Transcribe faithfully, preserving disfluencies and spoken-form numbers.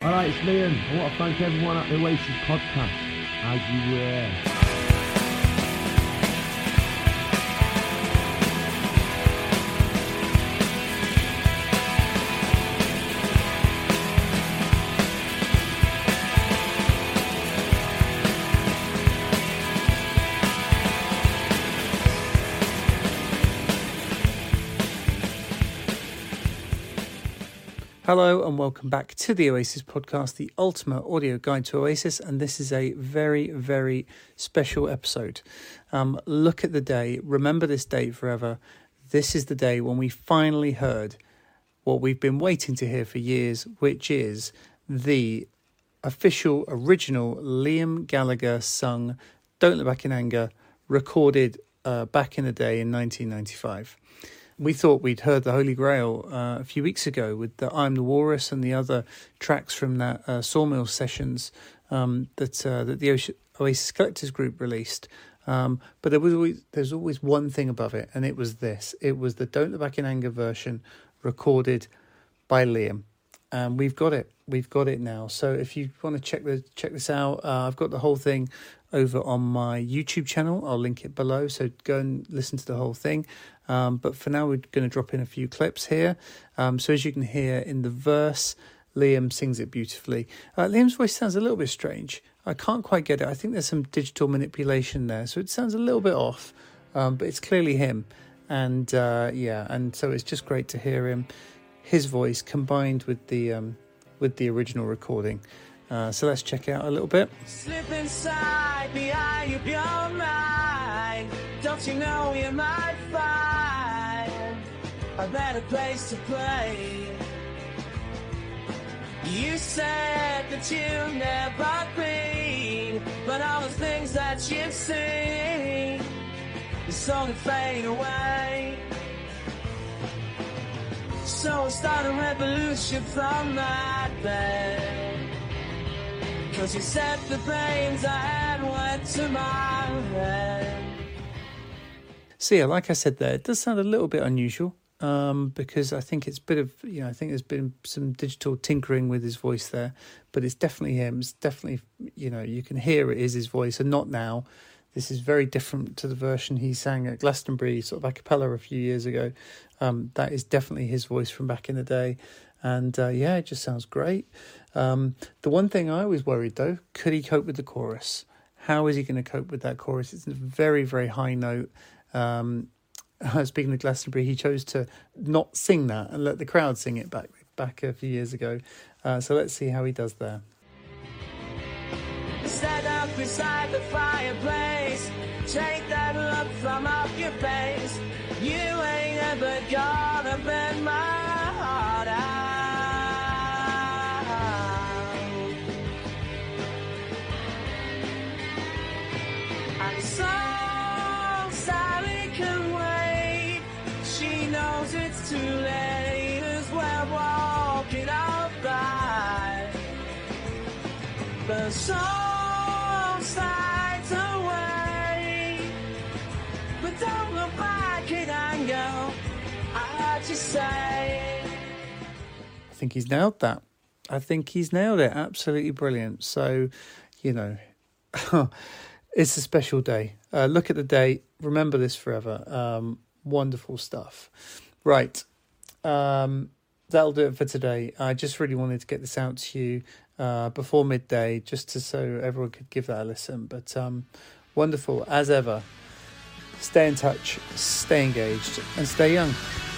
Alright, it's Liam. I want to thank everyone at the Oasis podcast. As you were. Hello and welcome back to the Oasis podcast, the ultimate audio guide to Oasis, and this is a very, very special episode. Um, look at the day, remember this date forever. This is the day when we finally heard what we've been waiting to hear for years, which is the official, original Liam Gallagher sung Don't Look Back in Anger, recorded uh, back in the day in nineteen ninety-five. We thought we'd heard the Holy Grail uh, a few weeks ago with the I'm the Walrus and the other tracks from that uh, Sawmill sessions um, that uh, that the Oasis Collectors Group released. Um, but there was always, there's always one thing above it, and it was this. It was the Don't Look Back in Anger version recorded by Liam. And we've got it. We've got it now. So if you want to check the check this out, uh, I've got the whole thing over on my YouTube channel. I'll link it below. So go and listen to the whole thing. Um, but for now, we're going to drop in a few clips here. Um, so as you can hear in the verse, Liam sings it beautifully. Uh, Liam's voice sounds a little bit strange. I can't quite get it. I think there's some digital manipulation there. So it sounds a little bit off, um, but it's clearly him. And uh, yeah, and so it's just great to hear him, his voice combined with the um, with the original recording. Uh, so let's check it out a little bit. Slip inside the eye of your mind. Don't you know you might find a better place to play? You said that you never been, but all the things that you've seen is slowly fade away. So I start a revolution from my bed, 'cause you said the brains I had went to my head. So yeah, like I said there, it does sound a little bit unusual um, because I think it's a bit of, you know, I think there's been some digital tinkering with his voice there, but it's definitely him. It's definitely, you know, you can hear it is his voice and not now. This is very different to the version he sang at Glastonbury, sort of a cappella a few years ago. Um, that is definitely his voice from back in the day. And uh, yeah, it just sounds great. Um, the one thing I was worried though, could he cope with the chorus? How is he going to cope with that chorus? It's a very, very high note. Um, speaking of Glastonbury, he chose to not sing that and let the crowd sing it back back a few years ago. Uh, so let's see how he does there. Stand up beside the fireplace, take that look from off your face. You ain't ever gonna bend my heart out. And so Sally can wait, she knows it's too late as we're walking out by. But so slides away, but don't look back in anger. I heard you say. I think he's nailed that. I think he's nailed it. Absolutely brilliant. So, you know, it's a special day. Uh, look at the date. Remember this forever. Um, wonderful stuff. Right. Um, that'll do it for today. I just really wanted to get this out to you uh, before midday, just to so everyone could give that a listen. But um, wonderful as ever. Stay in touch, stay engaged, and stay young.